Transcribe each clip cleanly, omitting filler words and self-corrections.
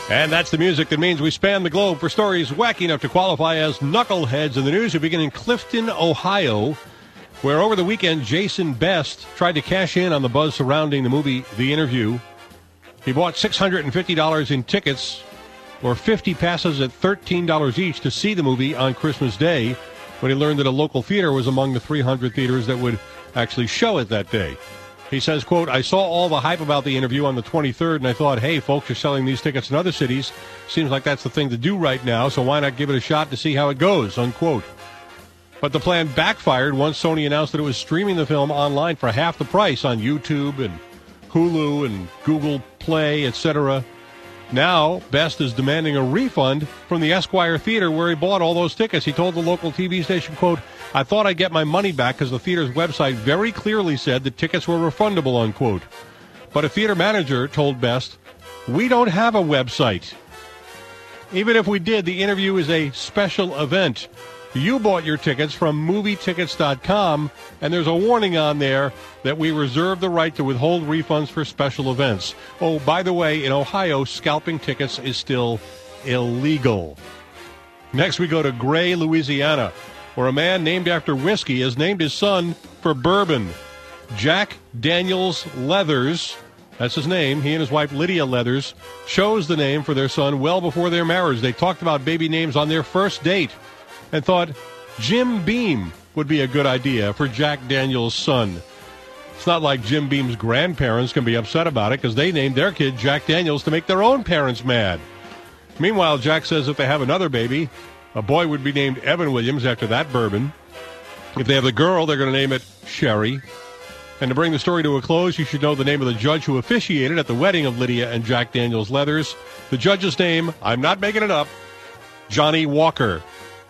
And that's the music that means we span the globe for stories wacky enough to qualify as knuckleheads in the news. We begin in Clifton, Ohio, where over the weekend, Jason Best tried to cash in on the buzz surrounding the movie The Interview. He bought $650 in tickets, or 50 passes at $13 each, to see the movie on Christmas Day, when he learned that a local theater was among the 300 theaters that would actually show it that day. He says, quote, I saw all the hype about The Interview on the 23rd, and I thought, hey, folks are selling these tickets in other cities. Seems like that's the thing to do right now, so why not give it a shot to see how it goes, unquote. But the plan backfired once Sony announced that it was streaming the film online for half the price on YouTube and Hulu and Google Play, etc. Now, Best is demanding a refund from the Esquire Theater where he bought all those tickets. He told the local TV station, quote, I thought I'd get my money back because the theater's website very clearly said the tickets were refundable, unquote. But a theater manager told Best, we don't have a website. Even if we did, The Interview is a special event. You bought your tickets from movietickets.com, and there's a warning on there that we reserve the right to withhold refunds for special events. Oh, by the way, in Ohio, scalping tickets is still illegal. Next, we go to Gray, Louisiana, where a man named after whiskey has named his son for bourbon. Jack Daniels Leathers, that's his name. He and his wife, Lydia Leathers, chose the name for their son well before their marriage. They talked about baby names on their first date and thought Jim Beam would be a good idea for Jack Daniels' son. It's not like Jim Beam's grandparents can be upset about it because they named their kid Jack Daniels to make their own parents mad. Meanwhile, Jack says if they have another baby, a boy would be named Evan Williams after that bourbon. If they have a girl, they're going to name it Sherry. And to bring the story to a close, you should know the name of the judge who officiated at the wedding of Lydia and Jack Daniels Leathers. The judge's name, I'm not making it up, Johnny Walker.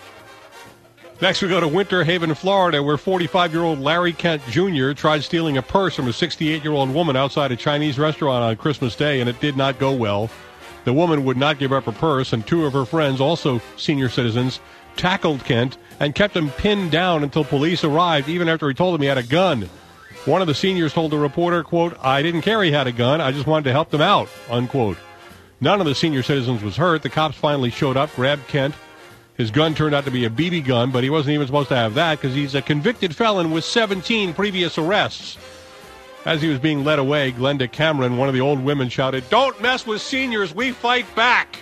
Next, we go to Winter Haven, Florida, where 45-year-old Larry Kent Jr. tried stealing a purse from a 68-year-old woman outside a Chinese restaurant on Christmas Day, and it did not go well. The woman would not give up her purse, and two of her friends, also senior citizens, tackled Kent and kept him pinned down until police arrived, even after he told them he had a gun. One of the seniors told the reporter, quote, I didn't care he had a gun, I just wanted to help them out, unquote. None of the senior citizens was hurt. The cops finally showed up, grabbed Kent. His gun turned out to be a BB gun, but he wasn't even supposed to have that because he's a convicted felon with 17 previous arrests. As he was being led away, Glenda Cameron, one of the old women, shouted, Don't mess with seniors, we fight back.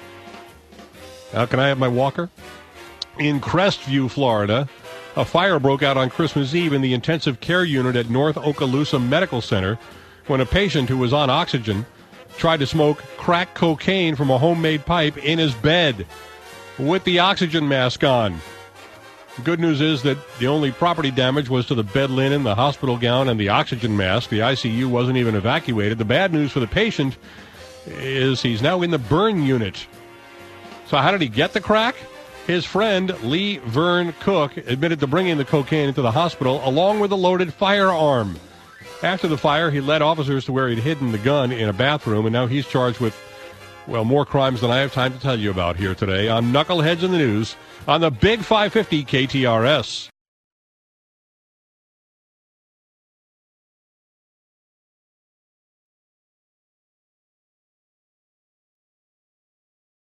Now, can I have my walker? In Crestview, Florida, a fire broke out on Christmas Eve in the intensive care unit at North Okaloosa Medical Center when a patient who was on oxygen tried to smoke crack cocaine from a homemade pipe in his bed with the oxygen mask on. The good news is that the only property damage was to the bed linen, the hospital gown, and the oxygen mask. The ICU wasn't even evacuated. The bad news for the patient is he's now in the burn unit. So how did he get the crack? His friend, Lee Vern Cook, admitted to bringing the cocaine into the hospital along with a loaded firearm. After the fire, he led officers to where he'd hidden the gun in a bathroom, and now he's charged with, well, more crimes than I have time to tell you about here today on Knuckleheads in the News on the Big 550 KTRS.